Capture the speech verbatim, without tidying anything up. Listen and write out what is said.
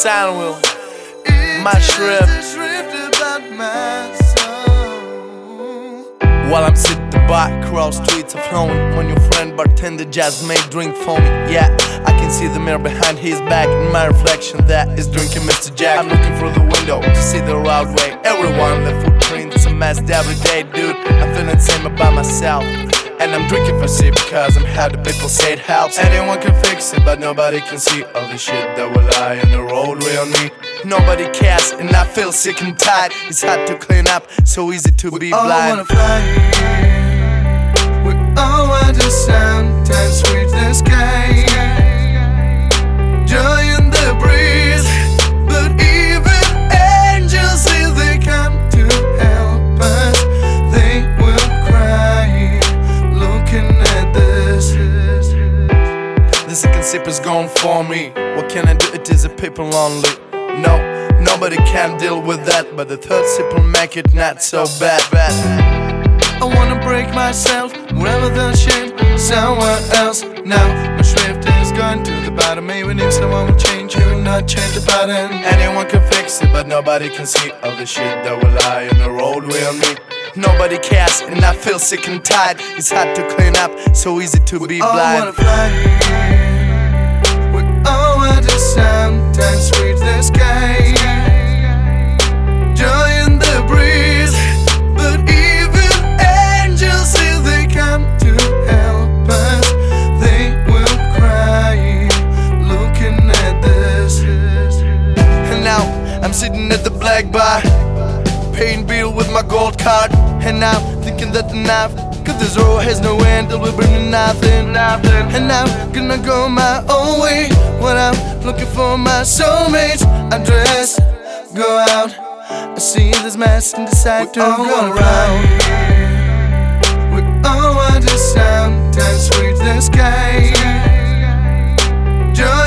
Samuel, my shrift. While I'm sitting back, cross streets are flowing. When your friend bartender just made drink for me. Yeah, I can see the mirror behind his back, and my reflection that is drinking Mister Jack. I'm looking through the window to see the roadway. Everyone, the footprints are messed every day, dude. I'm feeling the same about myself. And I'm drinking for sip because I'm how the people say it helps. Anyone can fix it, but nobody can see all the shit that will lie in the roadway on me. Nobody cares, and I feel sick and tired. It's hard to clean up, so easy to we be all blind. Wanna fly. We all want to sometimes reach the sky. Joy in the breeze, but even angels, if they come to help us, they will cry looking at this. The second sip is gone for me. What can I do? It is a people only. No, nobody can deal with that, but the third sip will make it not so bad. bad. I wanna break myself, wherever the shame, someone else. Now my shrift is gone to the bottom. Maybe we need someone to change, you will not change the button. Anyone can fix it, but nobody can see all the shit that will lie in the roadway on me. Nobody cares, and I feel sick and tired. It's hard to clean up, so easy to we be all blind. Wanna fly. We all want to sometimes reach the sky. Joy in the breeze, but even angels, if they come to help us, they will cry looking at this. And now I'm sitting at the black bar, paying bill with my gold card. And now thinking that the knife, cause this road has no end, it will bring me nothing, nothing. And I'm gonna go my own way when I'm looking for my soulmate's address. Go out, I see this mess and decide to all go wanna around. We all want to sometimes reach the sky. Joy